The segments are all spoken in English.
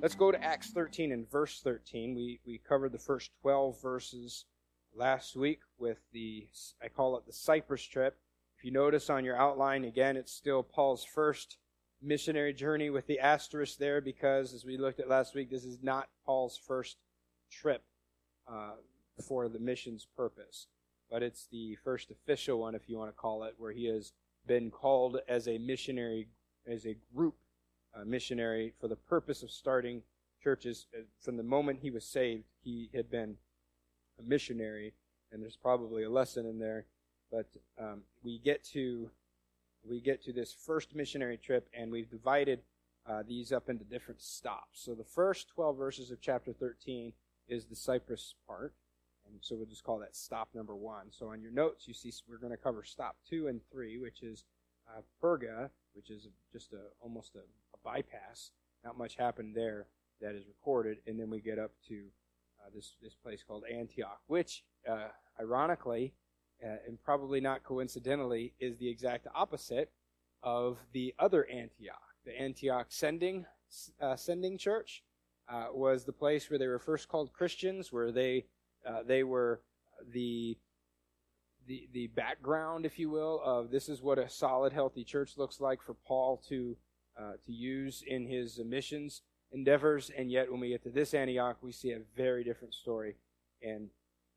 Let's go to Acts 13 and verse 13. We covered the first 12 verses last week with I call it the Cyprus trip. If you notice on your outline, again, it's still Paul's first missionary journey with the asterisk there, because as we looked at last week, this is not Paul's first trip for the missions purpose. But it's the first official one, if you want to call it, where he has been called as a missionary, as a group missionary for the purpose of starting churches. From the moment he was saved, he had been a missionary, and there's probably a lesson in there. But we get to this first missionary trip, and we've divided these up into different stops. So the first 12 verses of chapter 13 is the Cyprus part, and so we'll just call that stop number 1. So on your notes, you see we're going to cover stop 2 and 3, which is Perga, which is just almost a bypass. Not much happened there that is recorded, and then we get up to this place called Antioch, which ironically, and probably not coincidentally, is the exact opposite of the other Antioch. The Antioch sending church was the place where they were first called Christians, where they were the background, if you will, of this is what a solid, healthy church looks like for Paul to use in his missions endeavors. And yet, when we get to this Antioch, we see a very different story, and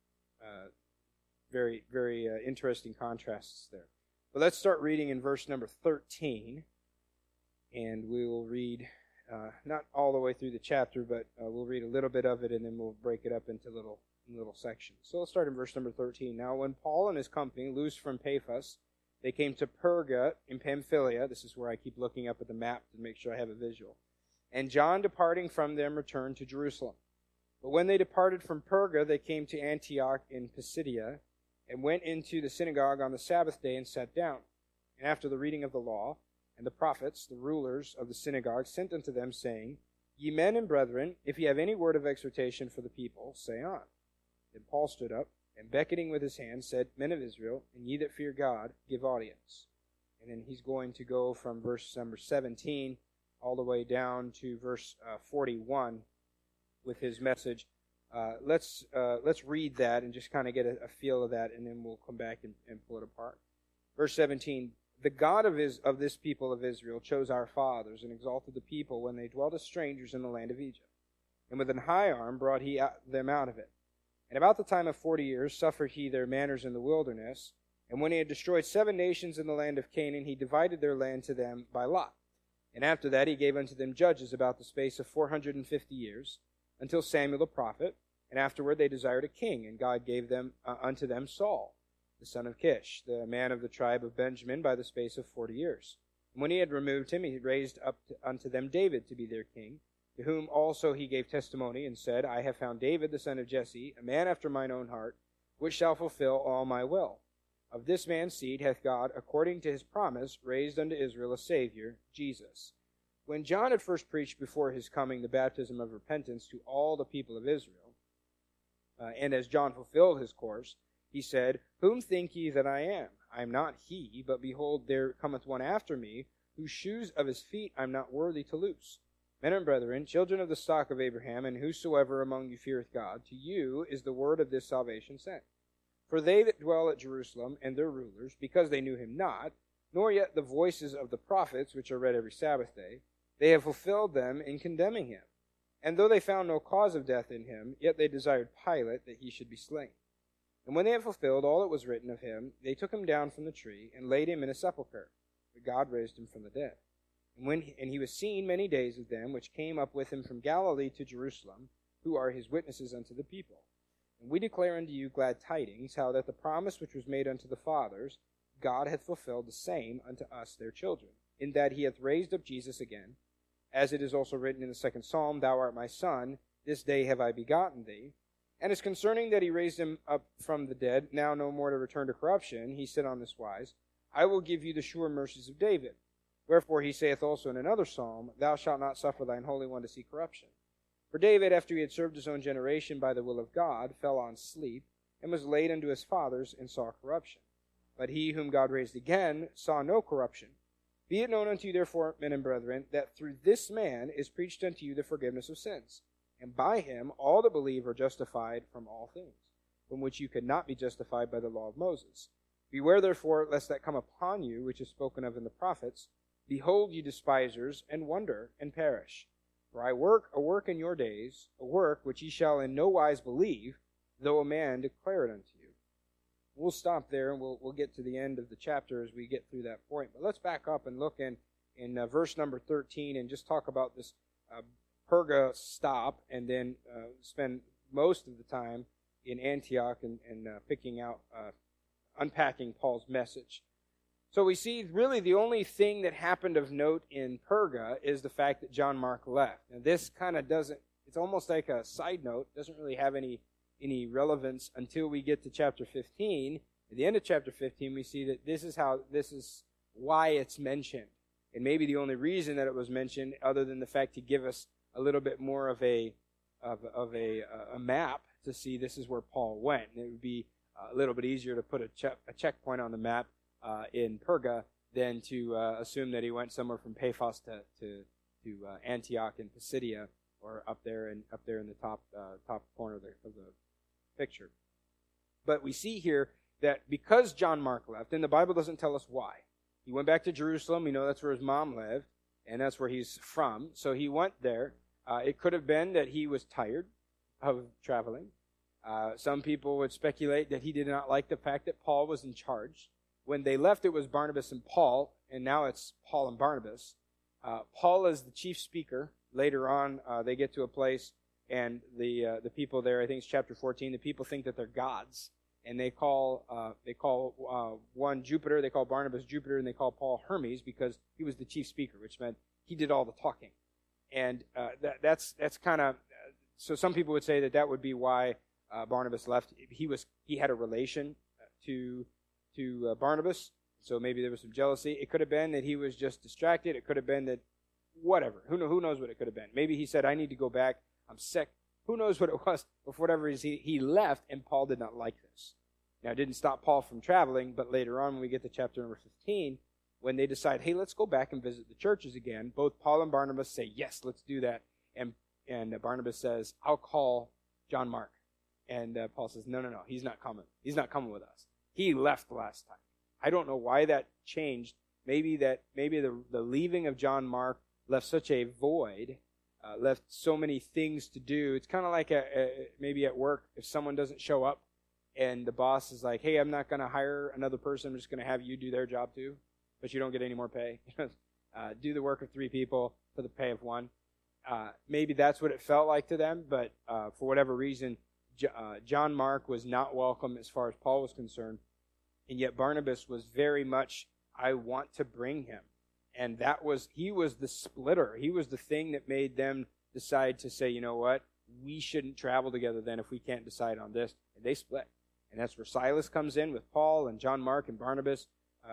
very, very interesting contrasts there. But let's start reading in verse number 13, and we will read not all the way through the chapter, but we'll read a little bit of it, and then we'll break it up into little sections. So let's start in verse number 13. Now when Paul and his company loosed from Paphos, they came to Perga in Pamphylia. This is where I keep looking up at the map to make sure I have a visual. And John, departing from them, returned to Jerusalem. But when they departed from Perga, they came to Antioch in Pisidia, and went into the synagogue on the Sabbath day and sat down. And after the reading of the law and the prophets, the rulers of the synagogue sent unto them, saying, Ye men and brethren, if ye have any word of exhortation for the people, say on. Then Paul stood up, and beckoning with his hand, said, Men of Israel, and ye that fear God, give audience. And then he's going to go from verse number 17 all the way down to verse 41 with his message. Let's read that and just kind of get a feel of that, and then we'll come back and pull it apart. Verse 17, The God of this people of Israel chose our fathers, and exalted the people when they dwelt as strangers in the land of Egypt. And with an high arm brought he them out of it. And about the time of 40 years suffered he their manners in the wilderness. And when he had destroyed 7 nations in the land of Canaan, he divided their land to them by lot. And after that he gave unto them judges about the space of 450 years, until Samuel the prophet. And afterward they desired a king, and God gave them unto them Saul, the son of Kish, the man of the tribe of Benjamin, by the space of 40 years. And when he had removed him, he raised up unto them David to be their king, to whom also he gave testimony, and said, I have found David the son of Jesse, a man after mine own heart, which shall fulfill all my will. Of this man's seed hath God, according to his promise, raised unto Israel a Savior, Jesus. When John had first preached before his coming the baptism of repentance to all the people of Israel, and as John fulfilled his course, he said, Whom think ye that I am? I am not he, but behold, there cometh one after me, whose shoes of his feet I am not worthy to loose. Men and brethren, children of the stock of Abraham, and whosoever among you feareth God, to you is the word of this salvation sent. For they that dwell at Jerusalem, and their rulers, because they knew him not, nor yet the voices of the prophets, which are read every Sabbath day, they have fulfilled them in condemning him. And though they found no cause of death in him, yet they desired Pilate that he should be slain. And when they had fulfilled all that was written of him, they took him down from the tree, and laid him in a sepulchre. But God raised him from the dead. And he was seen many days of them which came up with him from Galilee to Jerusalem, who are his witnesses unto the people. And we declare unto you glad tidings, how that the promise which was made unto the fathers, God hath fulfilled the same unto us their children, in that he hath raised up Jesus again, as it is also written in the 2nd Psalm, Thou art my son, this day have I begotten thee. And as concerning that he raised him up from the dead, now no more to return to corruption, he said on this wise, I will give you the sure mercies of David. Wherefore he saith also in another psalm, Thou shalt not suffer thine Holy One to see corruption. For David, after he had served his own generation by the will of God, fell on sleep, and was laid unto his fathers, and saw corruption. But he whom God raised again saw no corruption. Be it known unto you, therefore, men and brethren, that through this man is preached unto you the forgiveness of sins. And by him all that believe are justified from all things, from which you could not be justified by the law of Moses. Beware therefore lest that come upon you, which is spoken of in the prophets. Behold, you despisers, and wonder, and perish. For I work a work in your days, a work which ye shall in no wise believe, though a man declare it unto you. We'll stop there, and we'll get to the end of the chapter as we get through that point. But let's back up and look in verse number 13 and just talk about this Perga stop, and then spend most of the time in Antioch and picking out, unpacking Paul's message. So we see really the only thing that happened of note in Perga is the fact that John Mark left. And this kind of doesn't, it's almost like a side note, doesn't really have any relevance until we get to chapter 15. At the end of chapter 15, we see that this is why it's mentioned. And maybe the only reason that it was mentioned, other than the fact to give us a little bit more of a map to see this is where Paul went. And it would be a little bit easier to put a checkpoint on the map in Perga than to assume that he went somewhere from Paphos to Antioch in Pisidia, or up there in the top corner of the picture. But we see here that because John Mark left, and the Bible doesn't tell us why. He went back to Jerusalem. We know that's where his mom lived, and that's where he's from. So he went there. It could have been that he was tired of traveling. Some people would speculate that he did not like the fact that Paul was in charge. When they left, it was Barnabas and Paul, and now it's Paul and Barnabas. Paul is the chief speaker. Later on, they get to a place, and the people there, I think it's chapter 14, the people think that they're gods, and they call one Jupiter, they call Barnabas Jupiter, and they call Paul Hermes because he was the chief speaker, which meant he did all the talking. And that's kind of, so some people would say that would be why Barnabas left. He had a relation to Barnabas, so maybe there was some jealousy. It could have been that he was just distracted. It could have been that whatever. Who knows what it could have been. Maybe he said, I need to go back. I'm sick. Who knows what it was. But for whatever reason, he left, and Paul did not like this. Now, it didn't stop Paul from traveling, but later on when we get to chapter number 15, when they decide, hey, let's go back and visit the churches again, both Paul and Barnabas say, yes, let's do that. And Barnabas says, I'll call John Mark. And Paul says, no, he's not coming. He's not coming with us. He left last time. I don't know why that changed. Maybe the leaving of John Mark left such a void, left so many things to do. It's kind of like maybe at work, if someone doesn't show up and the boss is like, hey, I'm not going to hire another person. I'm just going to have you do their job too, but you don't get any more pay. Do the work of 3 people for the pay of 1. Maybe that's what it felt like to them, but for whatever reason, John Mark was not welcome as far as Paul was concerned, and yet Barnabas was very much, I want to bring him. And he was the splitter. He was the thing that made them decide to say, you know what, we shouldn't travel together then if we can't decide on this. And they split. And that's where Silas comes in with Paul, and John Mark and Barnabas.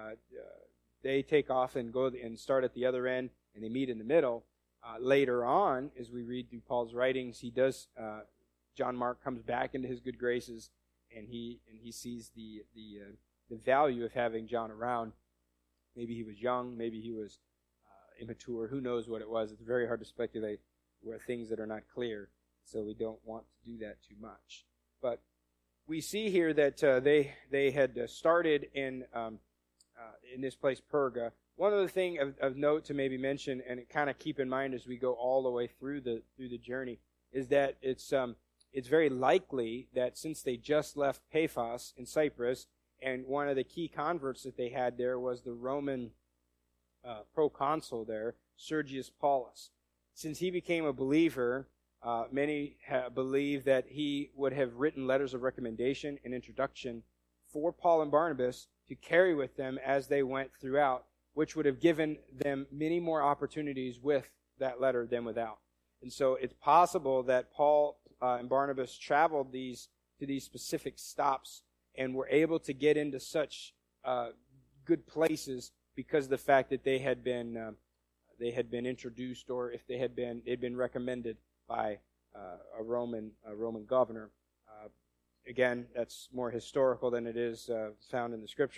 They take off and go and start at the other end, and they meet in the middle. Later on, as we read through Paul's writings, John Mark comes back into his good graces, and he sees the value of having John around. Maybe he was young, maybe he was immature. Who knows what it was? It's very hard to speculate where things that are not clear, so we don't want to do that too much. But we see here that they had started in this place, Perga. One other thing of note to maybe mention, and kind of keep in mind as we go all the way through the journey, is that it's very likely that since they just left Paphos in Cyprus, and one of the key converts that they had there was the Roman proconsul there, Sergius Paulus. Since he became a believer, many believe that he would have written letters of recommendation and introduction for Paul and Barnabas to carry with them as they went throughout, which would have given them many more opportunities with that letter than without. And so it's possible that Paul and Barnabas traveled to these specific stops and were able to get into such good places because of the fact that they had been introduced, or if they'd been recommended by a Roman governor. Again, that's more historical than it is found in the Scriptures.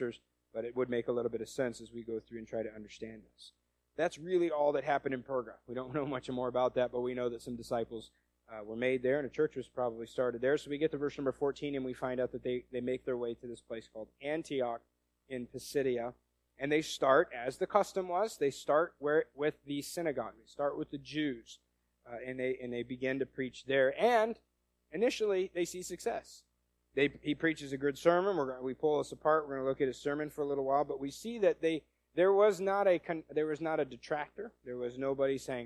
but it would make a little bit of sense as we go through and try to understand this. That's really all that happened in Perga. We don't know much more about that, but we know that some disciples were made there, and a church was probably started there. So we get to verse number 14, and we find out that they make their way to this place called Antioch in Pisidia. And they start, as the custom was, they start with the synagogue. They start with the Jews, and they begin to preach there. And initially, they see success. He preaches a good sermon. We pull this apart. We're going to look at his sermon for a little while, but we see that there was not a detractor. There was nobody saying,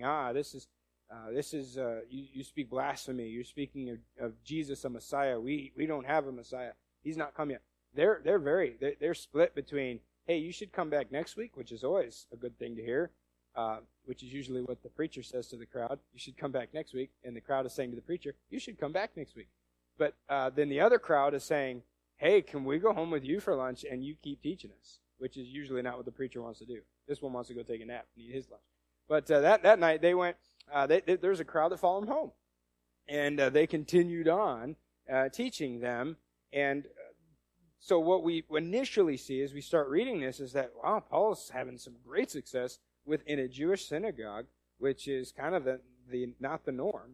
you speak blasphemy. You're speaking of Jesus, a Messiah. We don't have a Messiah. He's not come yet. They're split between, hey, you should come back next week, which is always a good thing to hear, which is usually what the preacher says to the crowd. You should come back next week. And the crowd is saying to the preacher, you should come back next week. But then the other crowd is saying, hey, can we go home with you for lunch and you keep teaching us? Which is usually not what the preacher wants to do. This one wants to go take a nap and eat his lunch. But that night they went, there's a crowd that followed him home. And they continued on teaching them. And so what we initially see as we start reading this is that, wow, Paul's having some great success within a Jewish synagogue, which is kind of not the norm.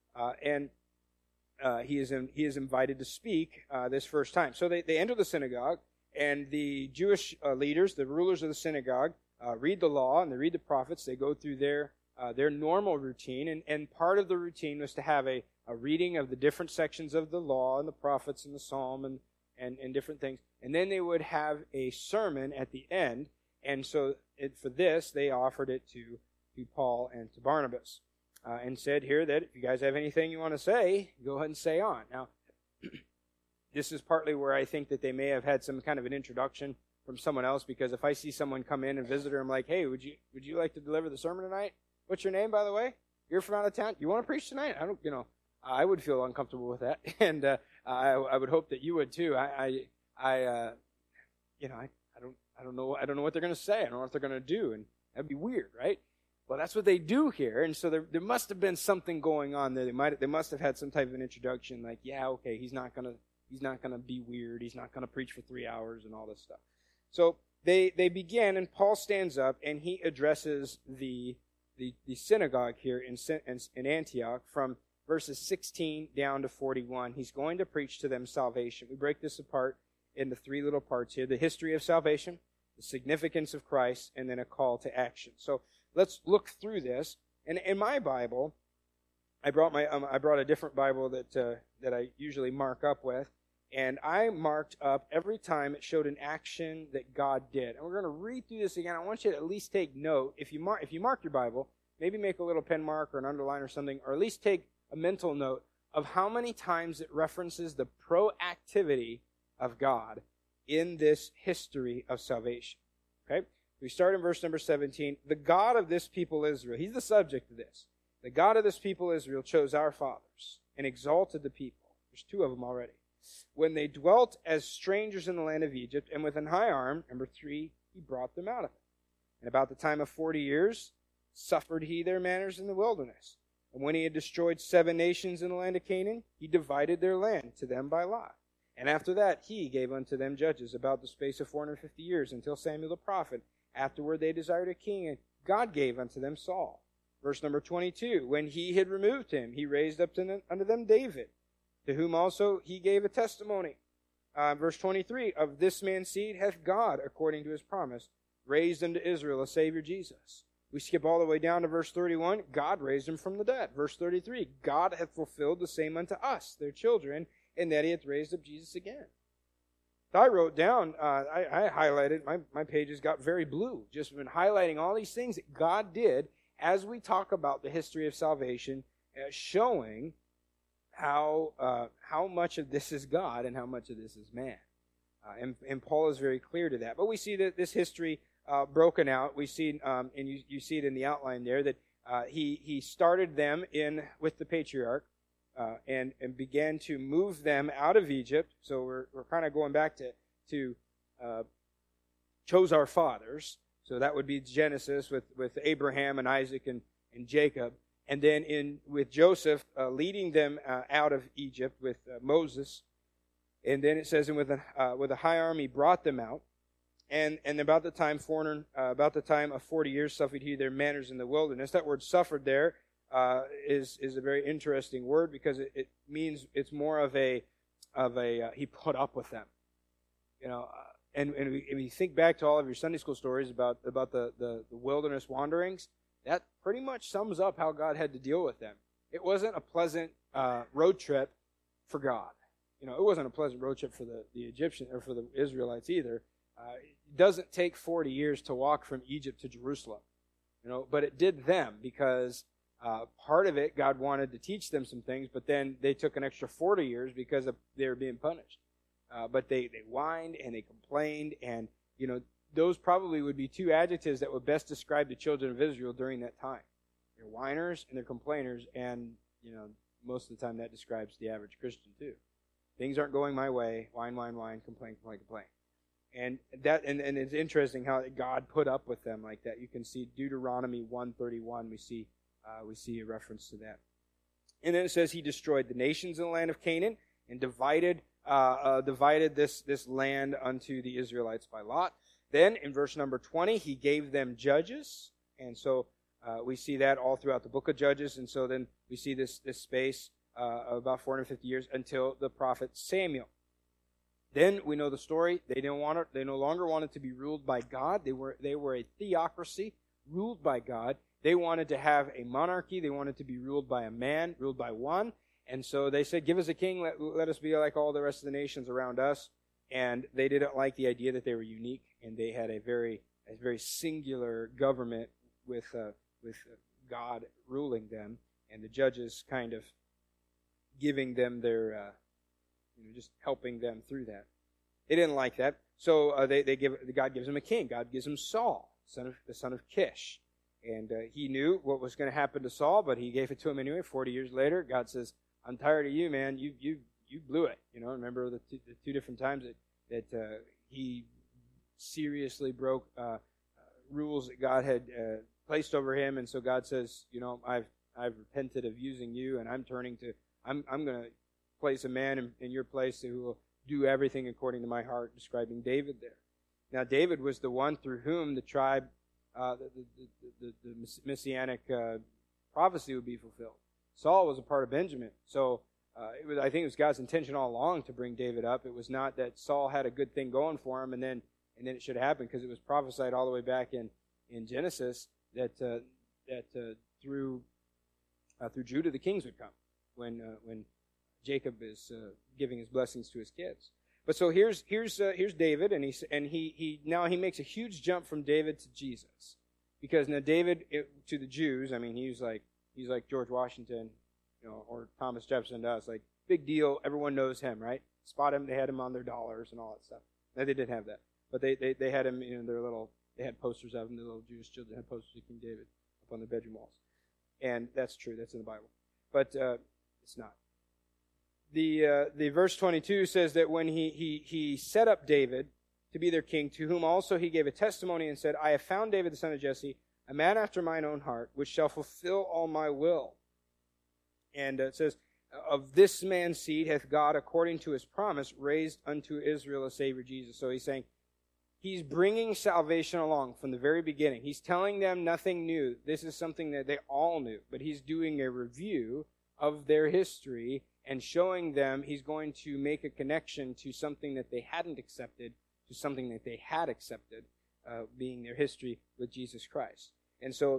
He is invited to speak this first time. So they enter the synagogue, and the Jewish leaders, the rulers of the synagogue, read the law and they read the prophets. They go through their normal routine, and part of the routine was to have a reading of the different sections of the law and the prophets and the psalm and different things. And then they would have a sermon at the end, and so for this they offered it to Paul and to Barnabas. And said here that if you guys have anything you want to say, go ahead and say on. Now, this is partly where I think that they may have had some kind of an introduction from someone else, because if I see someone come in and visit her, I'm like, hey, would you like to deliver the sermon tonight? What's your name, by the way? You're from out of town? You want to preach tonight? I would feel uncomfortable with that, and I would hope that you would too. I don't know what they're going to say. I don't know what they're going to do, and that'd be weird, right? Well, that's what they do here, and so there must have been something going on there. They must have had some type of an introduction, like, yeah, okay, he's not gonna be weird. He's not gonna preach for 3 hours and all this stuff. So they begin, and Paul stands up and he addresses the synagogue here in Antioch from verses 16 down to 41. He's going to preach to them salvation. We break this apart into 3 little parts here: the history of salvation, the significance of Christ, and then a call to action. So let's look through this. And in my Bible, I brought a different Bible that I usually mark up with, and I marked up every time it showed an action that God did. And we're going to read through this again. I want you to at least take note. If you mark your Bible, maybe make a little pen mark or an underline or something, or at least take a mental note of how many times it references the proactivity of God in this history of salvation. Okay? We start in verse number 17. The God of this people Israel, he's the subject of this. The God of this people Israel chose our fathers and exalted the people. There's 2 of them already. When they dwelt as strangers in the land of Egypt, and with an high arm, number 3, he brought them out of it. And about the time of 40 years, suffered he their manners in the wilderness. And when he had destroyed 7 nations in the land of Canaan, he divided their land to them by lot. And after that, he gave unto them judges about the space of 450 years, until Samuel the prophet. Afterward they desired a king, and God gave unto them Saul. Verse number 22, when he had removed him, he raised up unto them David, to whom also he gave a testimony. Verse 23, of this man's seed hath God, according to his promise, raised unto Israel a Savior, Jesus. We skip all the way down to verse 31, God raised him from the dead. Verse 33, God hath fulfilled the same unto us, their children, and that he hath raised up Jesus again. I wrote down, I highlighted, my pages got very blue, just been highlighting all these things that God did as we talk about the history of salvation, showing how much of this is God and how much of this is man. And Paul is very clear to that. But we see that this history broken out. We see, and you see it in the outline there, that he started them with the patriarch, and began to move them out of Egypt. So we're kind of going back to chose our fathers. So that would be Genesis with Abraham and Isaac and Jacob. And then with Joseph leading them out of Egypt with Moses. And then it says, and with a high arm he brought them out. And about the time of 40 years suffered he their manners in the wilderness. That word "suffered" there is a very interesting word, because it means it's more of a he put up with them. And when you think back to all of your Sunday school stories about the wilderness wanderings, that pretty much sums up how God had to deal with them. It wasn't a pleasant road trip for God. It wasn't a pleasant road trip for the Egyptian or for the Israelites either. It doesn't take 40 years to walk from Egypt to Jerusalem, but it did them, because part of it, God wanted to teach them some things, but then they took an extra 40 years because they were being punished. But they whined and they complained, and those probably would be two adjectives that would best describe the children of Israel during that time. They're whiners and they're complainers, and most of the time that describes the average Christian too. Things aren't going my way. Whine, whine, whine. Complain, complain, complain. And it's interesting how God put up with them like that. You can see Deuteronomy 1:31. We see a reference to that. And then it says he destroyed the nations in the land of Canaan and divided this land unto the Israelites by lot. Then in verse number 20, he gave them judges, and so we see that all throughout the book of Judges. And so then we see this space of about 450 years until the prophet Samuel. Then we know the story. They no longer wanted to be ruled by God. They were a theocracy ruled by God. They wanted to have a monarchy. They wanted to be ruled by a man, ruled by one. And so they said, "Give us a king. Let us be like all the rest of the nations around us." And they didn't like the idea that they were unique, and they had a very singular government with God ruling them, and the judges kind of giving them their just helping them through that. They didn't like that, so God gives them a king. God gives them Saul, the son of Kish, and he knew what was going to happen to Saul, but he gave it to him anyway. 40 years later, God says, "I'm tired of you, man. You blew it." Remember the two different times that he seriously broke rules that God had placed over him, and so God says, I've repented of using you, and I'm going to place a man in your place who will do everything according to my heart, describing David there. Now, David was the one through whom the tribe, the messianic prophecy would be fulfilled. Saul was a part of Benjamin, so I think it was God's intention all along to bring David up. It was not that Saul had a good thing going for him, and then it should happen, because it was prophesied all the way back in Genesis that through Judah the kings would come when Jacob is giving his blessings to his kids. But so here's David, and he now makes a huge jump from David to Jesus, because now David to the Jews, he's like George Washington, or Thomas Jefferson to us, like big deal. Everyone knows him, right? Spot him. They had him on their dollars and all that stuff. No, they didn't have that, but they had him in their little. They had posters of him. The little Jewish children had posters of King David up on their bedroom walls, and that's true. That's in the Bible, but it's not. The verse 22 says that when he set up David to be their king, to whom also he gave a testimony and said, "I have found David the son of Jesse, a man after mine own heart, which shall fulfill all my will." And it says, "Of this man's seed hath God, according to his promise, raised unto Israel a Savior, Jesus." So he's saying, he's bringing salvation along from the very beginning. He's telling them nothing new. This is something that they all knew, but he's doing a review of their history and showing them he's going to make a connection to something that they hadn't accepted, to something that they had accepted, being their history with Jesus Christ. And so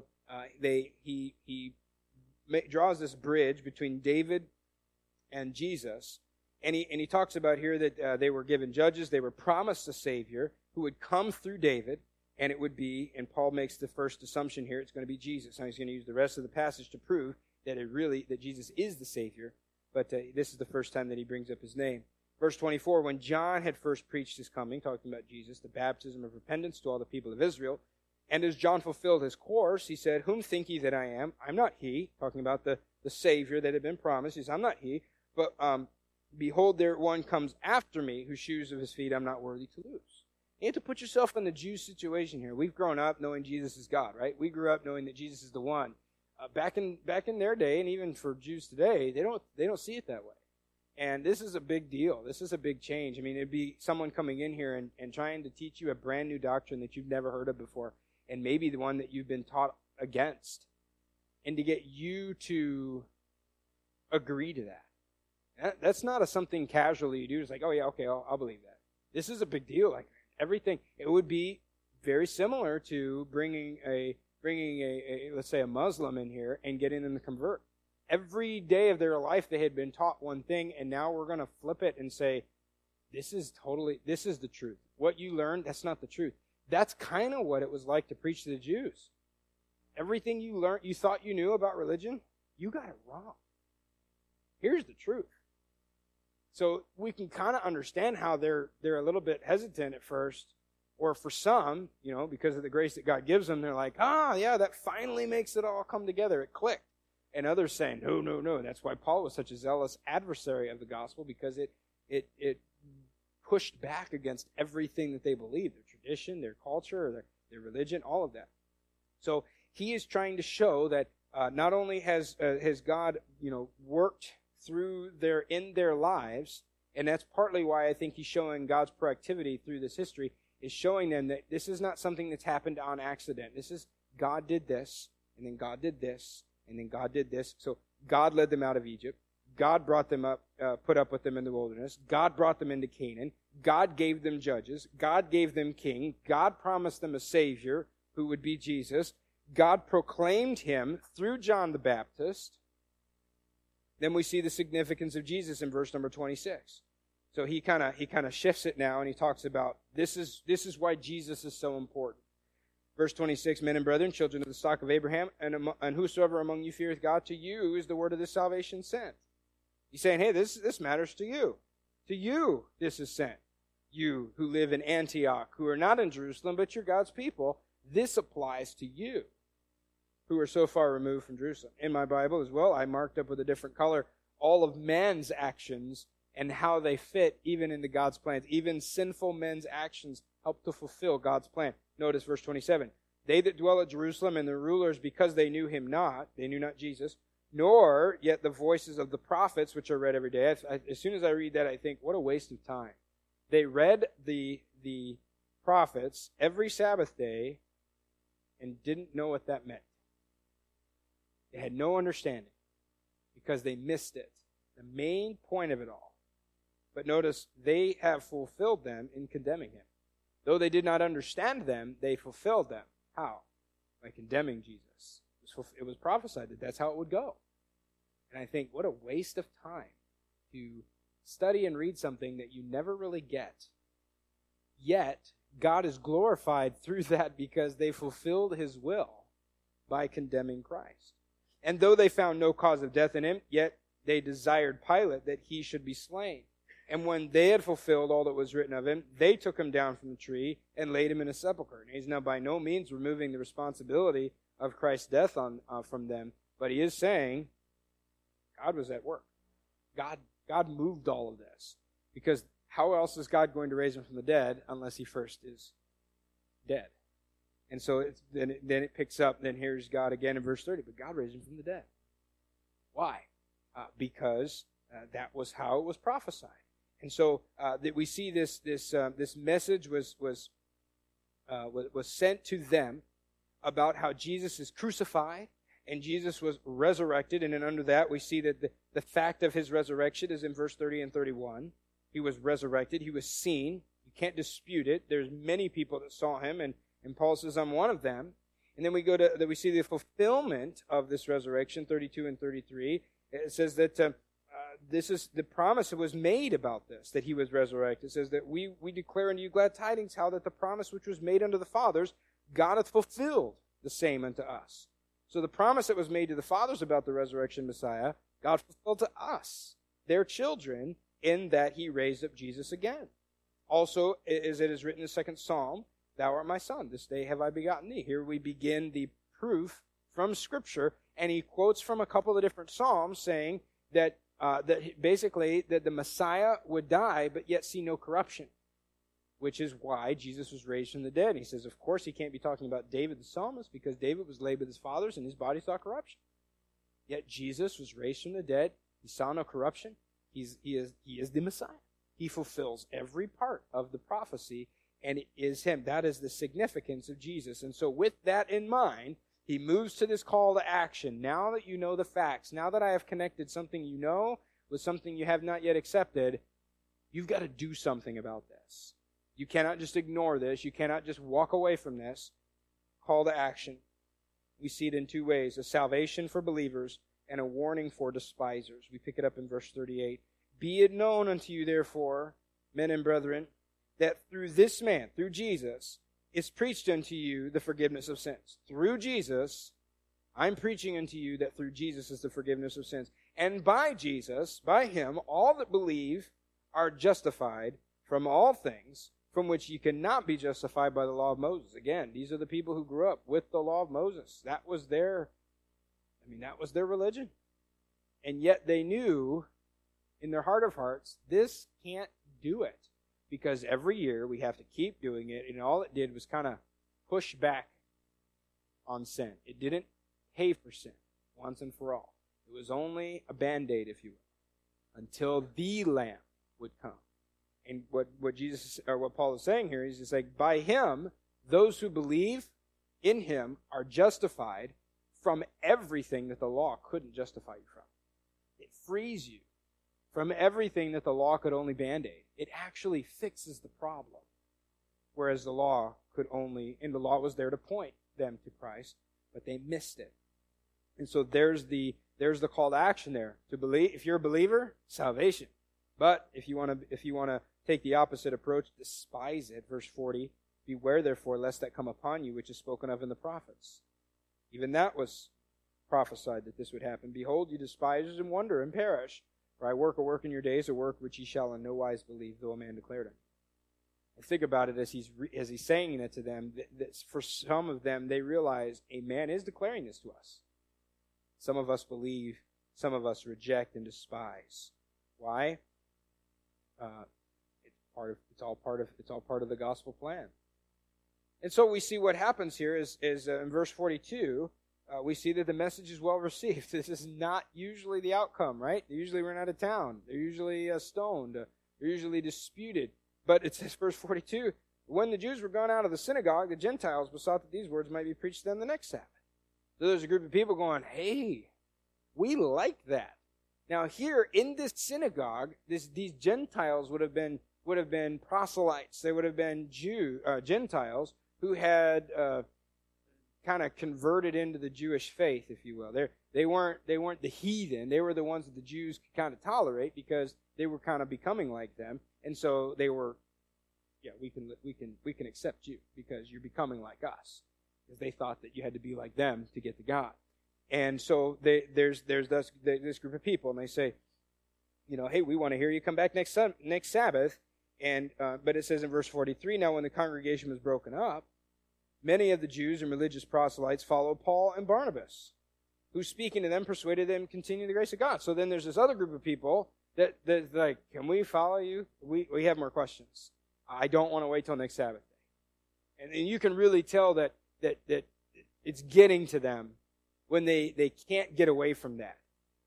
he draws this bridge between David and Jesus, and he talks about here that they were given judges, they were promised a Savior who would come through David, and it would be, and Paul makes the first assumption here, it's going to be Jesus. Now he's going to use the rest of the passage to prove that that Jesus is the Savior, but this is the first time that he brings up his name. Verse 24, when John had first preached his coming, talking about Jesus, the baptism of repentance to all the people of Israel, and as John fulfilled his course, he said, "Whom think ye that I am? I'm not he," talking about the Savior that had been promised. He says, "I'm not he, but behold, there one comes after me, whose shoes of his feet I'm not worthy to loose." You have to put yourself in the Jews' situation here. We've grown up knowing Jesus is God, right? We grew up knowing that Jesus is the one. Back in their day, and even for Jews today, they don't see it that way. And this is a big deal. This is a big change. I mean, it'd be someone coming in here and trying to teach you a brand new doctrine that you've never heard of before, and maybe the one that you've been taught against, and to get you to agree to that. That's not something casually you do. It's like, oh yeah, okay, I'll believe that. This is a big deal. Like everything, it would be very similar to bringing a let's say a Muslim in here and getting them to convert. Every day of their life they had been taught one thing, and now we're going to flip it and say, this is the truth. What you learned, that's not the truth. That's kind of what it was like to preach to the Jews. Everything you learned, you thought you knew about religion, you got it wrong. Here's the truth. So we can kind of understand how they're a little bit hesitant at first, or for some, because of the grace that God gives them, they're like, yeah, that finally makes it all come together. It clicked. And others saying, no. That's why Paul was such a zealous adversary of the gospel, because it pushed back against everything that they believed, their tradition, their culture, their religion, all of that. So he is trying to show that not only has God, worked through in their lives, and that's partly why I think he's showing God's proactivity through this history, is showing them that this is not something that's happened on accident. This is God did this, and then God did this, and then God did this. So God led them out of Egypt. God brought them up, put up with them in the wilderness. God brought them into Canaan. God gave them judges. God gave them king. God promised them a Savior who would be Jesus. God proclaimed him through John the Baptist. Then we see the significance of Jesus in verse number 26. So he kind of shifts it now, and he talks about this is why Jesus is so important. Verse 26, men and brethren, children of the stock of Abraham, and whosoever among you feareth God, to you is the word of this salvation sent. He's saying, hey, this matters to you. To you this is sent. You who live in Antioch, who are not in Jerusalem, but you're God's people, this applies to you who are so far removed from Jerusalem. In my Bible as well, I marked up with a different color all of man's actions and how they fit even into God's plans. Even sinful men's actions help to fulfill God's plan. Notice verse 27. They that dwell at Jerusalem and the rulers, because they knew not Jesus, nor yet the voices of the prophets, which are read every day. As soon as I read that, I think, what a waste of time. They read the prophets every Sabbath day and didn't know what that meant. They had no understanding because they missed it. The main point of it all. But notice, they have fulfilled them in condemning him. Though they did not understand them, they fulfilled them. How? By condemning Jesus. It was prophesied that that's how it would go. And I think, what a waste of time to study and read something that you never really get. Yet, God is glorified through that because they fulfilled his will by condemning Christ. And though they found no cause of death in him, yet they desired Pilate that he should be slain. And when they had fulfilled all that was written of him, they took him down from the tree and laid him in a sepulchre. And he's now by no means removing the responsibility of Christ's death from them, but he is saying God was at work. God moved all of this. Because how else is God going to raise him from the dead unless he first is dead? And so then it picks up, then here's God again in verse 30, but God raised him from the dead. Why? Because that was how it was prophesied. And so that we see this message was sent to them about how Jesus is crucified and Jesus was resurrected. And then under that we see that the fact of his resurrection is in verse 30 and 31. He was resurrected. He was seen. You can't dispute it. There's many people that saw him, and Paul says, I'm one of them. And then we see the fulfillment of this resurrection, 32 and 33. It says that this is the promise that was made about this, that he was resurrected. It says that we declare unto you glad tidings, how that the promise which was made unto the fathers, God hath fulfilled the same unto us. So the promise that was made to the fathers about the resurrection Messiah, God fulfilled to us, their children, in that he raised up Jesus again. Also, as it is written in the second Psalm, Thou art my son, this day have I begotten thee. Here we begin the proof from Scripture, and he quotes from a couple of different Psalms saying that basically that the Messiah would die but yet see no corruption, which is why Jesus was raised from the dead. And he says, of course, he can't be talking about David the psalmist because David was laid with his fathers and his body saw corruption. Yet Jesus was raised from the dead. He saw no corruption. He is the Messiah. He fulfills every part of the prophecy, and it is him. That is the significance of Jesus. And so with that in mind, he moves to this call to action. Now that you know the facts, now that I have connected something you know with something you have not yet accepted, you've got to do something about this. You cannot just ignore this. You cannot just walk away from this. Call to action. We see it in two ways: a salvation for believers and a warning for despisers. We pick it up in verse 38. Be it known unto you, therefore, men and brethren, that through this man, through Jesus, is preached unto you the forgiveness of sins. Through Jesus, I'm preaching unto you that through Jesus is the forgiveness of sins. And by Jesus, by him, all that believe are justified from all things from which you cannot be justified by the law of Moses. Again, these are the people who grew up with the law of Moses. That was their religion. And yet they knew in their heart of hearts, this can't do it. Because every year we have to keep doing it, and all it did was kind of push back on sin. It didn't pay for sin once and for all. It was only a Band-Aid, if you will, until the Lamb would come. And what Paul is saying here is, like, by him, those who believe in him are justified from everything that the law couldn't justify you from. It frees you from everything that the law could only Band-Aid. It actually fixes the problem. Whereas the law could only, and the law was there to point them to Christ, but they missed it. And so there's the call to action there. To believe, if you're a believer, salvation. But if you want to take the opposite approach, despise it. Verse 40, beware therefore lest that come upon you, which is spoken of in the prophets. Even that was prophesied that this would happen. Behold, you despisers, and wonder and perish. For I work a work in your days, a work which ye shall in no wise believe, though a man declared it. And think about it as he's saying it to them. That for some of them, they realize a man is declaring this to us. Some of us believe, some of us reject and despise. Why? It's all part of the gospel plan. And so we see what happens here is in verse 42. We see that the message is well received. This is not usually the outcome, right? They usually run out of town. They're usually stoned. They're usually disputed. But it says, verse 42, when the Jews were gone out of the synagogue, the Gentiles besought that these words might be preached to them the next Sabbath. So there's a group of people going, hey, we like that. Now here in this synagogue, these Gentiles would have been proselytes. They would have been Gentiles who had kind of converted into the Jewish faith, if you will. They weren't the heathen. They were the ones that the Jews could kind of tolerate because they were kind of becoming like them, and so they were, we can accept you because you're becoming like us, because they thought that you had to be like them to get to God. And so there's this group of people, and they say, hey, we want to hear you come back next Sabbath. And but it says in verse 43, now when the congregation was broken up, many of the Jews and religious proselytes followed Paul and Barnabas, who speaking to them persuaded them to continue in the grace of God. So then there's this other group of people that's like, can we follow you? We have more questions. I don't want to wait till next Sabbath day. And you can really tell that it's getting to them when they can't get away from that.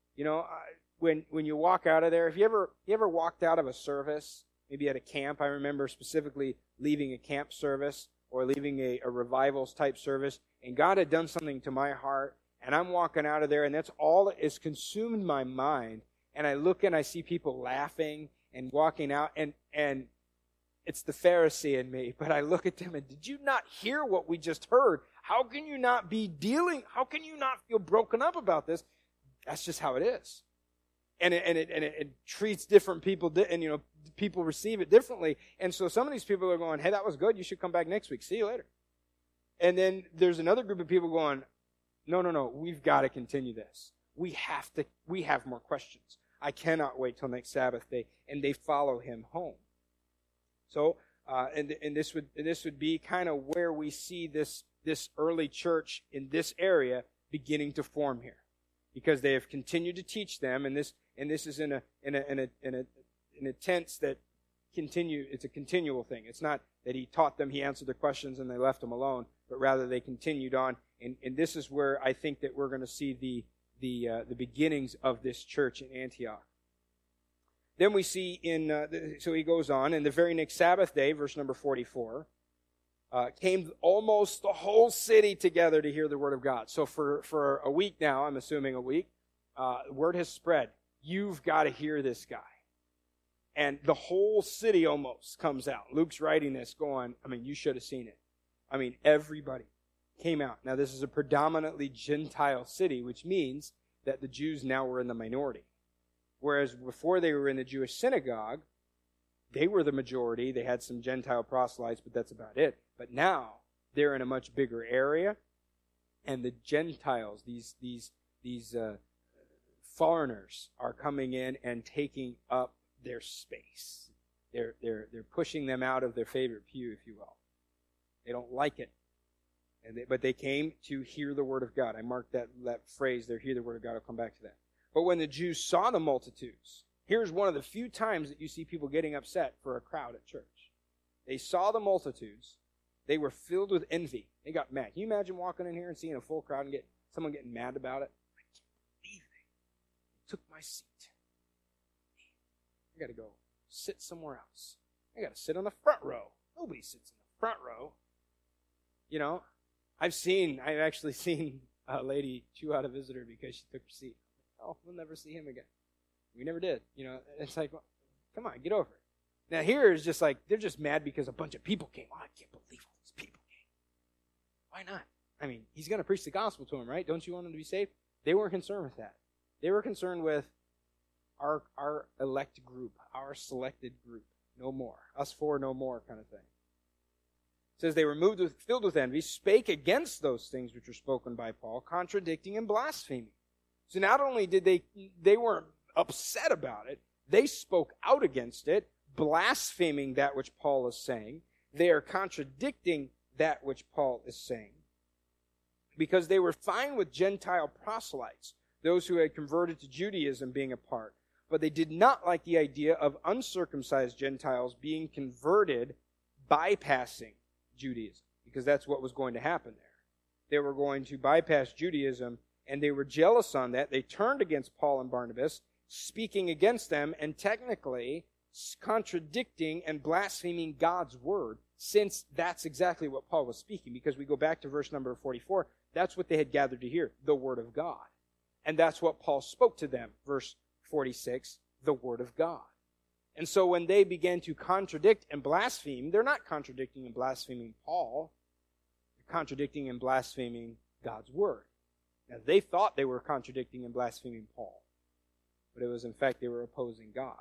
When you walk out of there, if you ever walked out of a service, maybe at a camp, I remember specifically leaving a camp service or leaving a revivals type service, and God had done something to my heart, and I'm walking out of there, and that's all that has consumed my mind, and I look and I see people laughing and walking out, and it's the Pharisee in me, but I look at them and, did you not hear what we just heard? How can you not feel broken up about this? That's just how it is. And it treats different people, and people receive it differently. And so some of these people are going, hey, that was good. You should come back next week. See you later. And then there's another group of people going, no, we've got to continue this. We have more questions. I cannot wait till next Sabbath day. And they follow him home. So, and this would be kind of where we see this early church in this area beginning to form here, because they have continued to teach them, and this is in a tense that continue. It's a continual thing. It's not that he taught them, he answered their questions, and they left them alone, but rather they continued on. And this is where I think that we're going to see the beginnings of this church in Antioch. Then we see so he goes on, and the very next Sabbath day, verse number 44, came almost the whole city together to hear the word of God. So for a week now, I'm assuming a week, word has spread. You've got to hear this guy. And the whole city almost comes out. Luke's writing this going, you should have seen it. Everybody came out. Now, this is a predominantly Gentile city, which means that the Jews now were in the minority. Whereas before they were in the Jewish synagogue, they were the majority. They had some Gentile proselytes, but that's about it. But now they're in a much bigger area, and the Gentiles, these foreigners, are coming in and taking up their space. They're pushing them out of their favorite pew, if you will. They don't like it, but they came to hear the word of God. I marked that phrase there, hear the word of God. I'll come back to that. But when the Jews saw the multitudes, here's one of the few times that you see people getting upset for a crowd at church. They saw the multitudes. They were filled with envy. They got mad. Can you imagine walking in here and seeing a full crowd and someone getting mad about it? I can't believe they took my seat. I got to go sit somewhere else. I got to sit on the front row. Nobody sits in the front row. I've actually seen a lady chew out a visitor because she took her seat. Oh, we'll never see him again. We never did. It's like, well, come on, get over it. Now here is just like, they're just mad because a bunch of people came. Oh, I can't believe all these people came. Why not? He's going to preach the gospel to them, right? Don't you want them to be saved? They weren't concerned with that. They were concerned with our elect group, our selected group. No more. Us four, no more kind of thing. It says they were filled with envy, spake against those things which were spoken by Paul, contradicting and blaspheming. So not only did they weren't upset about it, they spoke out against it, blaspheming that which Paul is saying. They are contradicting that which Paul is saying. Because they were fine with Gentile proselytes, those who had converted to Judaism being a part. But they did not like the idea of uncircumcised Gentiles being converted, bypassing Judaism. Because that's what was going to happen there. They were going to bypass Judaism, and they were jealous on that. They turned against Paul and Barnabas, speaking against them, and technically contradicting and blaspheming God's word, since that's exactly what Paul was speaking. Because we go back to verse number 44, that's what they had gathered to hear, the word of God. And that's what Paul spoke to them, verse 46, the word of God. And so when they began to contradict and blaspheme, they're not contradicting and blaspheming Paul, they're contradicting and blaspheming God's word. Now, they thought they were contradicting and blaspheming Paul, but it was, in fact, they were opposing God.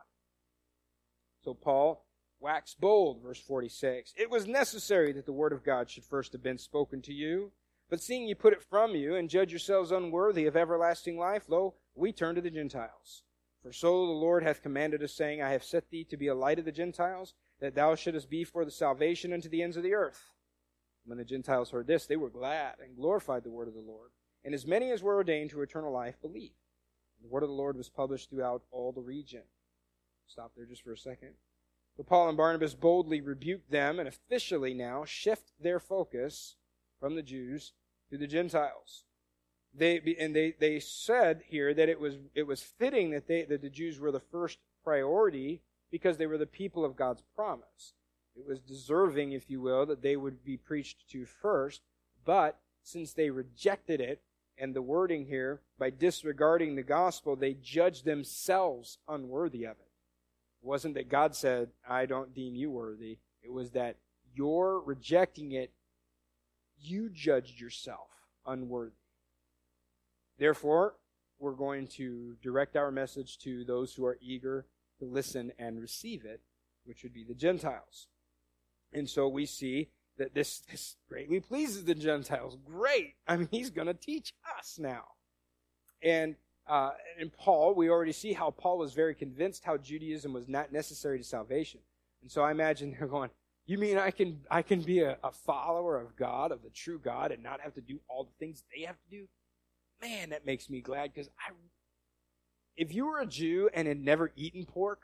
So Paul waxed bold, verse 46. It was necessary that the word of God should first have been spoken to you, but seeing you put it from you and judge yourselves unworthy of everlasting life, lo, we turn to the Gentiles. For so the Lord hath commanded us, saying, I have set thee to be a light of the Gentiles, that thou shouldest be for the salvation unto the ends of the earth. When the Gentiles heard this, they were glad and glorified the word of the Lord. And as many as were ordained to eternal life believed. The word of the Lord was published throughout all the region. Stop there just for a second. So Paul and Barnabas boldly rebuked them and officially now shift their focus from the Jews to the Gentiles. They said here that it was fitting that the Jews were the first priority because they were the people of God's promise. It was deserving, if you will, that they would be preached to first, but since they rejected it, and the wording here, by disregarding the gospel, they judged themselves unworthy of it. It wasn't that God said, I don't deem you worthy. It was that you're rejecting it, you judged yourself unworthy. Therefore, we're going to direct our message to those who are eager to listen and receive it, which would be the Gentiles. And so we see that this greatly pleases the Gentiles. Great. He's going to teach us now. And Paul, we already see how Paul was very convinced how Judaism was not necessary to salvation. And so I imagine they're going, you mean I can be a follower of God, of the true God, and not have to do all the things they have to do? Man, that makes me glad, because if you were a Jew and had never eaten pork,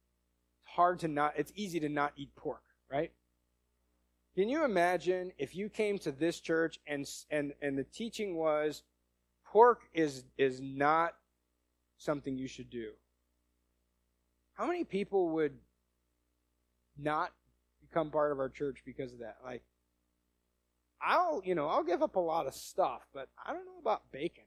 it's easy to not eat pork, right? Can you imagine if you came to this church and the teaching was pork is not something you should do? How many people would not become part of our church because of that? Like, I'll give up a lot of stuff, but I don't know about bacon.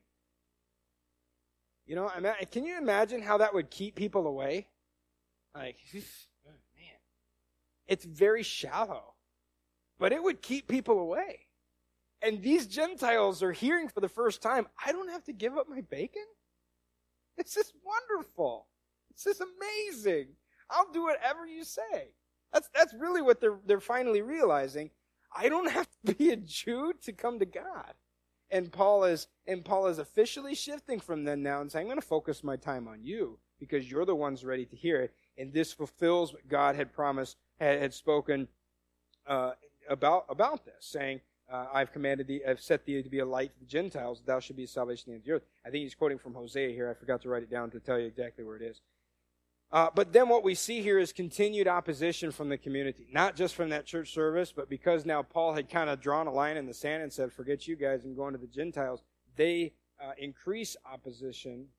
Can you imagine how that would keep people away? Like, oh, man, it's very shallow, but it would keep people away. And these Gentiles are hearing for the first time, I don't have to give up my bacon? This is wonderful. This is amazing. I'll do whatever you say. That's really what they're finally realizing. I don't have to be a Jew to come to God. And Paul is officially shifting from them now and saying, I'm going to focus my time on you because you're the ones ready to hear it. And this fulfills what God had promised, had spoken about this, saying, I've set thee to be a light to the Gentiles, thou should be a salvation to the earth. I think he's quoting from Hosea here. I forgot to write it down to tell you exactly where it is. But then what we see here is continued opposition from the community, not just from that church service, but because now Paul had kind of drawn a line in the sand and said, forget you guys and going to the Gentiles, they increase opposition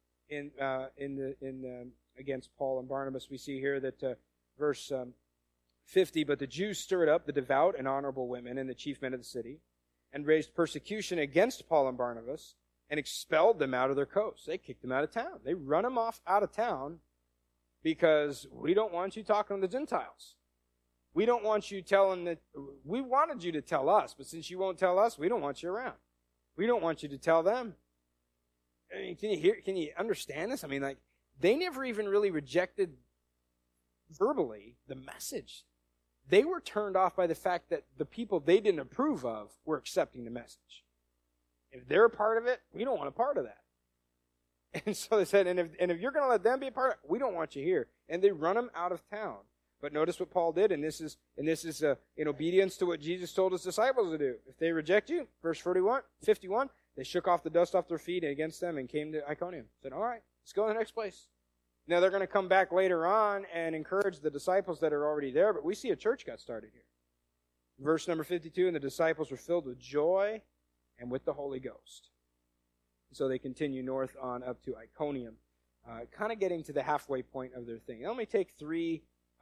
against Paul and Barnabas. We see here that verse 50, but the Jews stirred up the devout and honorable women and the chief men of the city and raised persecution against Paul and Barnabas and expelled them out of their coast. They kicked them out of town. They run them off out of town because we don't want you talking to the Gentiles. We don't want you telling that. We wanted you to tell us, but since you won't tell us, we don't want you around. We don't want you to tell them. I mean, can you understand this? I mean, like, they never even really rejected verbally the message. They were turned off by the fact that the people they didn't approve of were accepting the message. If they're a part of it, we don't want a part of that. And so they said, and if you're going to let them be a part of it, we don't want you here. And they run them out of town. But notice what Paul did, and this is in obedience to what Jesus told his disciples to do. If they reject you, verse 51, they shook off the dust off their feet against them and came to Iconium. Said, all right, let's go to the next place. Now, they're going to come back later on and encourage the disciples that are already there, but we see a church got started here. Verse number 52, and the disciples were filled with joy and with the Holy Ghost. So they continue north on up to Iconium, kind of getting to the halfway point of their thing. Now, let me take three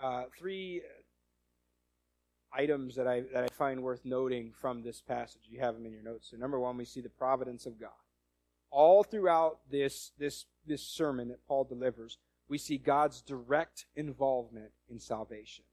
items that I find worth noting from this passage. You have them in your notes. So number one, we see the providence of God. All throughout this sermon that Paul delivers, we see God's direct involvement in salvation.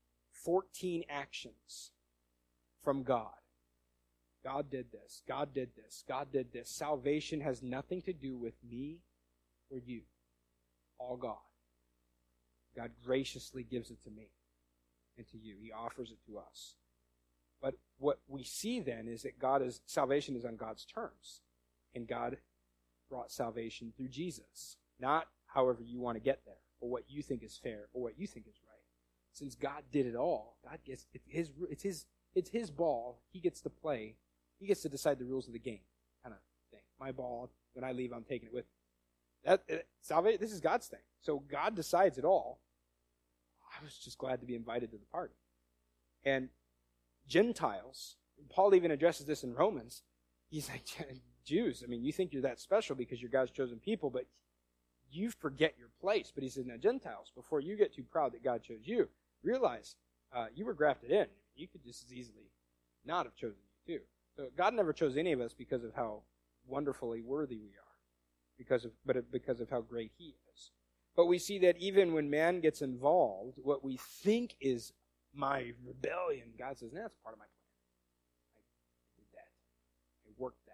14 actions from God. God did this. God did this. God did this. Salvation has nothing to do with me or you. All God. God graciously gives it to me and to you. He offers it to us. But what we see then is that salvation is on God's terms. And God brought salvation through Jesus. Not however you want to get there, or what you think is fair, or what you think is right. Since God did it all, God gets it's his ball. He gets to play. He gets to decide the rules of the game, kind of thing. My ball. When I leave, I'm taking it with me. Salvation. This is God's thing. So God decides it all. I was just glad to be invited to the party. And Gentiles. Paul even addresses this in Romans. He's like, Jews, I mean, you think you're that special because you're God's chosen people, but you forget your place. But he says, now Gentiles, before you get too proud that God chose you, realize you were grafted in. You could just as easily not have chosen you too. So God never chose any of us because of how wonderfully worthy we are, but because of how great He is. But we see that even when man gets involved, what we think is my rebellion, God says, that's part of my plan. I did that. I worked that.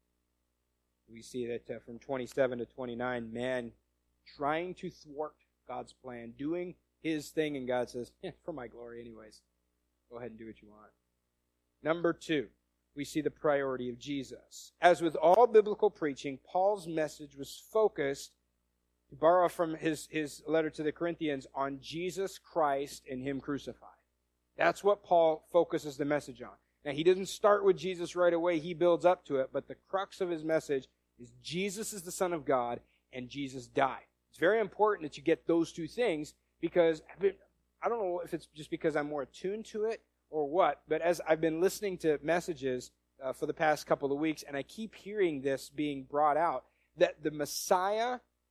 We see that from 27 to 29, man trying to thwart God's plan, doing his thing, and God says, for my glory anyways. Go ahead and do what you want. Number 2, we see the priority of Jesus. As with all biblical preaching, Paul's message was focused, to borrow from his letter to the Corinthians, on Jesus Christ and Him crucified. That's what Paul focuses the message on. Now, he doesn't start with Jesus right away. He builds up to it. But the crux of his message is Jesus is the Son of God and Jesus died. It's very important that you get those two things because I don't know if it's just because I'm more attuned to it or what, but as I've been listening to messages for the past couple of weeks, and I keep hearing this being brought out, that the Messiah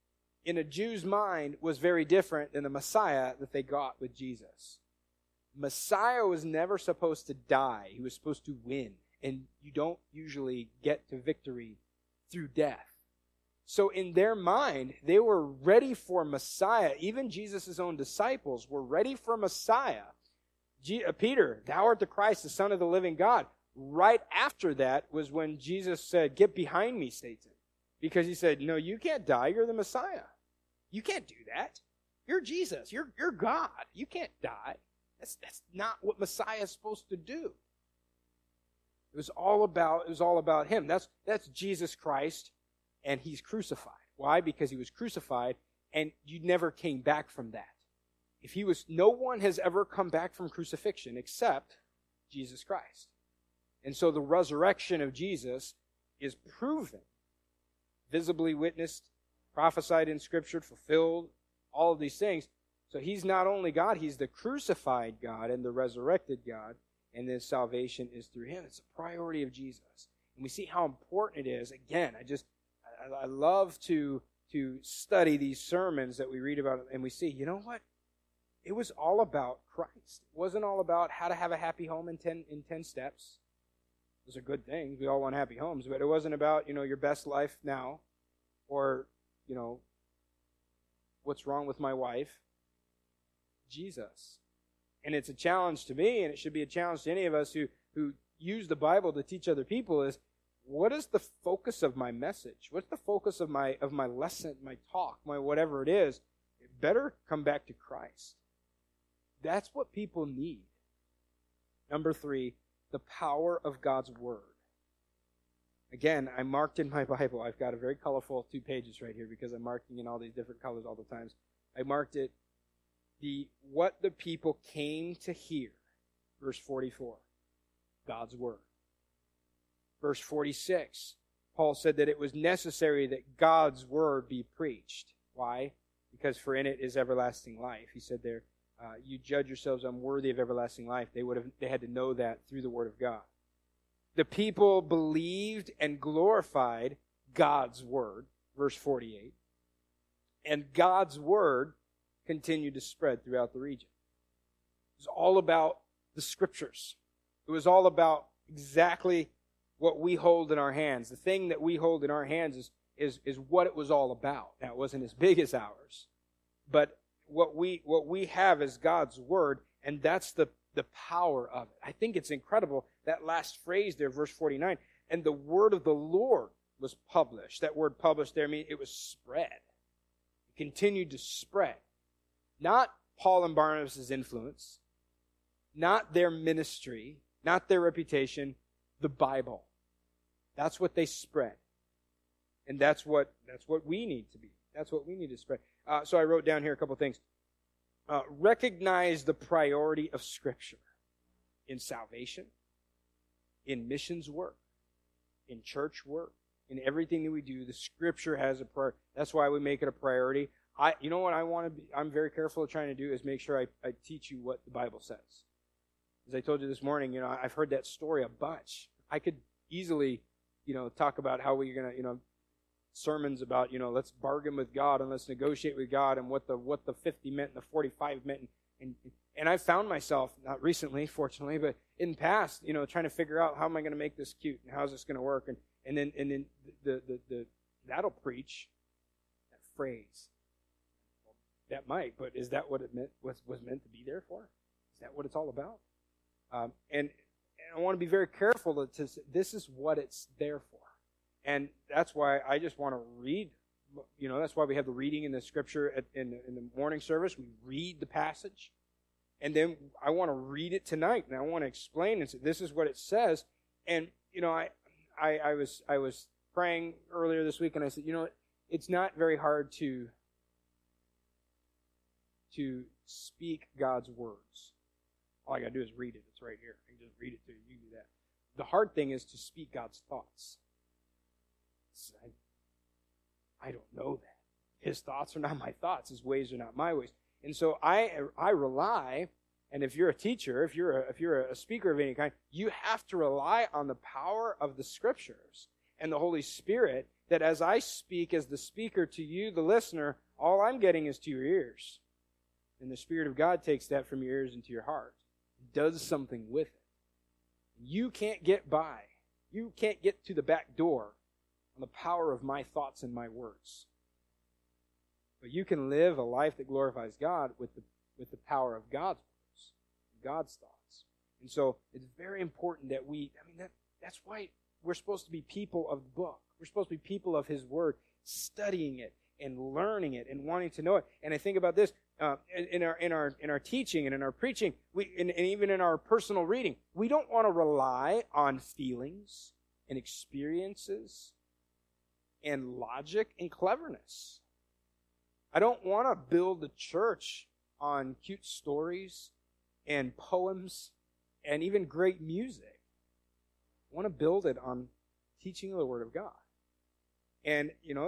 in a Jew's mind, was very different than the Messiah that they got with Jesus. Messiah was never supposed to die. He was supposed to win. And you don't usually get to victory through death. So in their mind, they were ready for Messiah. Even Jesus' own disciples were ready for Messiah. Peter, thou art the Christ, the Son of the living God. Right after that was when Jesus said, get behind me, Satan. Because he said, no, you can't die. You're the Messiah. You can't do that. You're Jesus. You're God. You can't die. That's not what Messiah is supposed to do. It was all about him. That's Jesus Christ, and he's crucified. Why? Because he was crucified, and you never came back from that. No one has ever come back from crucifixion except Jesus Christ. And so the resurrection of Jesus is proven, visibly witnessed, prophesied in Scripture, fulfilled, all of these things. So he's not only God, he's the crucified God and the resurrected God, and then salvation is through him. It's a priority of Jesus. And we see how important it is. Again, I love to study these sermons that we read about, and we see, you know what? It was all about Christ. It wasn't all about how to have a happy home in 10 steps. Those are good things. We all want happy homes. But it wasn't about, your best life now, or, what's wrong with my wife. Jesus. And it's a challenge to me, and it should be a challenge to any of us who use the Bible to teach other people, is what is the focus of my message? What's the focus of my lesson, my talk, my whatever it is? It better come back to Christ. That's what people need. Number 3, the power of God's Word. Again, I marked in my Bible, I've got a very colorful 2 pages right here because I'm marking in all these different colors all the times. I marked it, what the people came to hear. Verse 44, God's Word. Verse 46, Paul said that it was necessary that God's Word be preached. Why? Because for in it is everlasting life. He said there, you judge yourselves unworthy of everlasting life. They had to know that through the Word of God. The people believed and glorified God's Word. Verse 48. And God's Word continued to spread throughout the region. It was all about the Scriptures. It was all about exactly what we hold in our hands. The thing that we hold in our hands is what it was all about. Now, it wasn't as big as ours, but what we have is God's Word, and that's the power of it. I think it's incredible, that last phrase there, verse 49, and the word of the Lord was published. That word published there means it was spread. It continued to spread. Not Paul and Barnabas' influence, not their ministry, not their reputation, the Bible. That's what they spread. And that's what we need to be. That's what we need to spread. So I wrote down here a couple things. Recognize the priority of Scripture in salvation, in missions work, in church work, in everything that we do. The Scripture has a priority. That's why we make it a priority. You know what I'm very careful of trying to do is make sure I teach you what the Bible says. As I told you this morning, I've heard that story a bunch. I could easily, talk about how we're going to, sermons about, let's bargain with God and let's negotiate with God and what the 50 meant and the 45 meant. And I found myself, not recently, fortunately, but in the past, trying to figure out how am I going to make this cute and how's this going to work. And then the that'll preach, that phrase. That might, but is that what it meant? Was meant to be there for? Is that what it's all about? And I want to be very careful to say, this is what it's there for. And that's why I just want to read. That's why we have the reading in the Scripture in the morning service. We read the passage, and then I want to read it tonight, and I want to explain and say, this is what it says. And I was praying earlier this week, and I said, it's not very hard to speak God's words. All I got to do is read it. It's right here. I can just read it to you. You do that. The hard thing is to speak God's thoughts. I don't know that. His thoughts are not my thoughts. His ways are not my ways. And so I rely, and if you're a teacher, if you're a speaker of any kind, you have to rely on the power of the Scriptures and the Holy Spirit, that as I speak as the speaker to you, the listener, All I'm getting is to your ears. And the Spirit of God takes that from your ears into your heart. Does something with it. You can't get by. You can't get to the back door on the power of my thoughts and my words. But you can live a life that glorifies God with the power of God's words, God's thoughts. And so it's very important that that's why we're supposed to be people of the book. We're supposed to be people of His Word, studying it and learning it and wanting to know it. And I think about this in our teaching and in our preaching, and even in our personal reading, we don't want to rely on feelings and experiences and logic and cleverness. I don't want to build a church on cute stories and poems and even great music. I want to build it on teaching of the Word of God. And,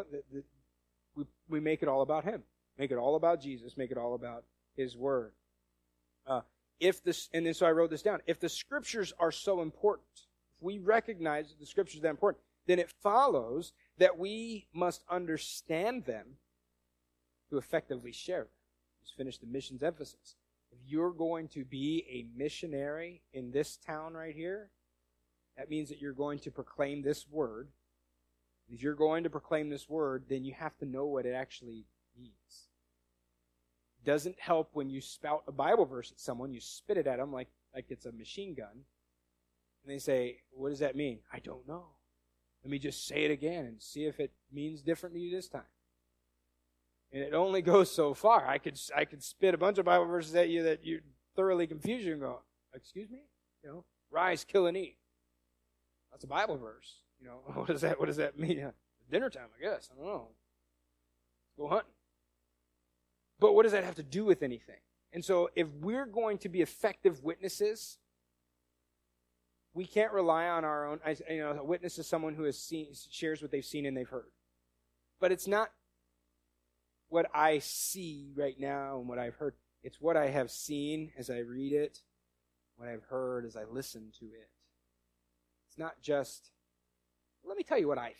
we make it all about Him. Make it all about Jesus. Make it all about His Word. So I wrote this down. If the Scriptures are so important, if we recognize that the Scriptures are that important, then it follows that we must understand them to effectively share them. Just finish the missions emphasis. If you're going to be a missionary in this town right here, that means that you're going to proclaim this word. If you're going to proclaim this word, then you have to know what it actually means. It doesn't help when you spout a Bible verse at someone, you spit it at them like it's a machine gun, and they say, "What does that mean?" "I don't know. Let me just say it again and see if it means different to you this time." And it only goes so far. I could spit a bunch of Bible verses at you that you thoroughly confuse you and go, "Excuse me? Rise, kill, and eat." That's a Bible verse. What does that mean? It's dinner time, I guess. I don't know. Go hunting. But what does that have to do with anything? And so if we're going to be effective witnesses, we can't rely on our own. A witness is someone who shares what they've seen and they've heard. But it's not what I see right now and what I've heard. It's what I have seen as I read it, what I've heard as I listen to it. It's not just, let me tell you what I think.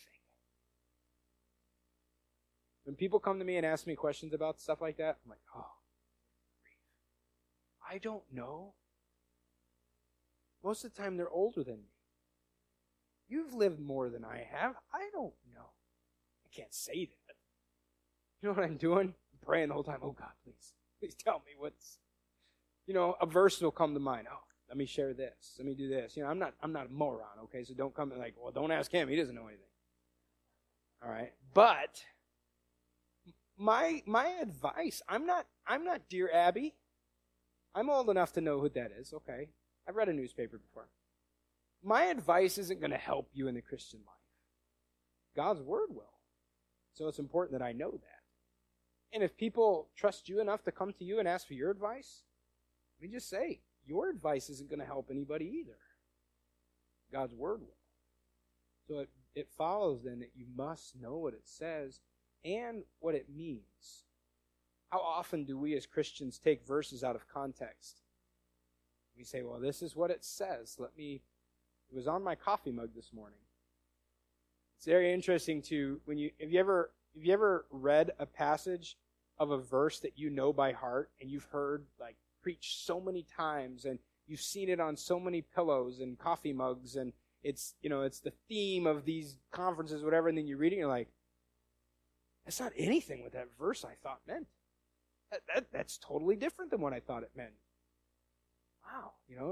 When people come to me and ask me questions about stuff like that, I'm like, oh, I don't know. Most of the time they're older than me. You've lived more than I have. I don't know. I can't say that. You know what I'm doing? I'm praying the whole time. Oh, God, please tell me what's, a verse will come to mind. Oh, let me share this. Let me do this. I'm not a moron, okay? So don't come and well, don't ask him. He doesn't know anything. All right? But my advice, I'm not Dear Abby. I'm old enough to know who that is, okay? I've read a newspaper before. My advice isn't going to help you in the Christian life. God's Word will. So it's important that I know that. And if people trust you enough to come to you and ask for your advice, let me just say, your advice isn't going to help anybody either. God's Word will. So it follows then that you must know what it says and what it means. How often do we as Christians take verses out of context? We say, well, this is what it says. It was on my coffee mug this morning. It's very interesting have you ever read a passage of a verse that you know by heart and you've heard preached so many times and you've seen it on so many pillows and coffee mugs and it's the theme of these conferences, whatever, and then you read it and you're like, that's not anything what that verse I thought meant. That's totally different than what I thought it meant. Wow,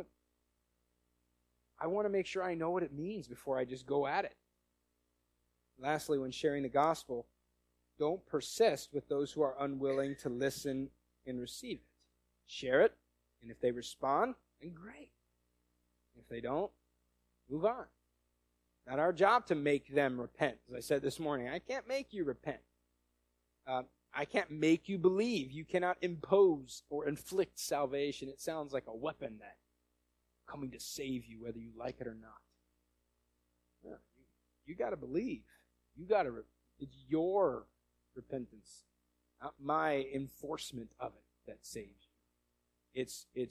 I want to make sure I know what it means before I just go at it. Lastly, when sharing the gospel, don't persist with those who are unwilling to listen and receive it. Share it, and if they respond, then great. If they don't, move on. Not our job to make them repent. As I said this morning, I can't make you repent. I can't make you believe. You cannot impose or inflict salvation. It sounds like a weapon that coming to save you, whether you like it or not. No, you got to believe. It's your repentance, not my enforcement of it that saves you.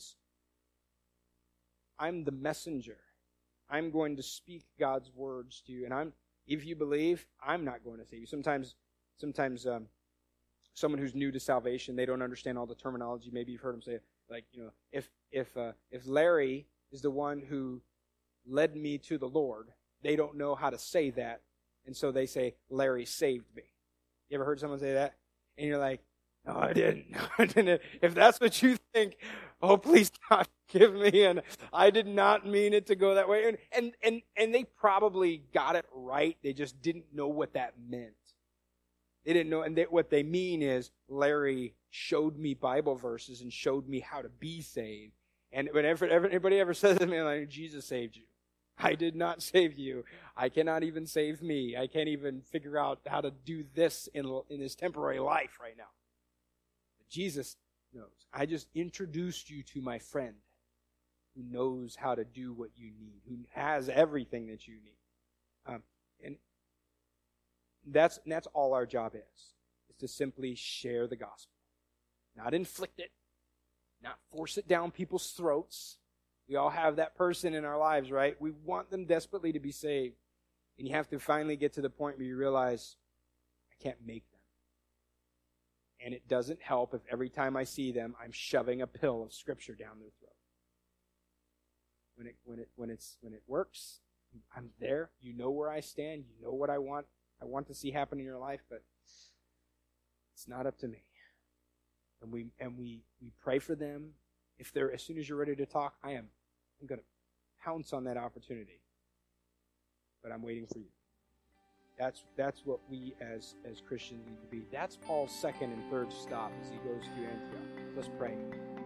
I'm the messenger. I'm going to speak God's words to you, and if you believe, I'm not going to save you. Sometimes someone who's new to salvation, they don't understand all the terminology. Maybe you've heard them say, like, if Larry is the one who led me to the Lord, they don't know how to say that, and so they say, Larry saved me. You ever heard someone say that? And you're like, no, I didn't. No, I didn't. If that's what you think, oh, please God, forgive me, and I did not mean it to go that way. And they probably got it right. They just didn't know what that meant. They didn't know, and what they mean is, Larry showed me Bible verses and showed me how to be saved. And whenever anybody ever says to me, like, Jesus saved you. I did not save you. I cannot even save me. I can't even figure out how to do this in this temporary life right now. But Jesus knows. I just introduced you to my friend who knows how to do what you need, who has everything that you need. And that's all our job is to simply share the gospel. Not inflict it, not force it down people's throats. We all have that person in our lives, right? We want them desperately to be saved. And you have to finally get to the point where you realize, I can't make them. And it doesn't help if every time I see them, I'm shoving a pill of Scripture down their throat. When it works, I'm there. You know where I stand. You know what I want to see happen in your life, but it's not up to me. And we pray for them. If they're, as soon as you're ready to talk, I'm going to pounce on that opportunity. But I'm waiting for you. That's what we as Christians need to be. That's Paul's second and third stop as he goes to Antioch. Let's pray.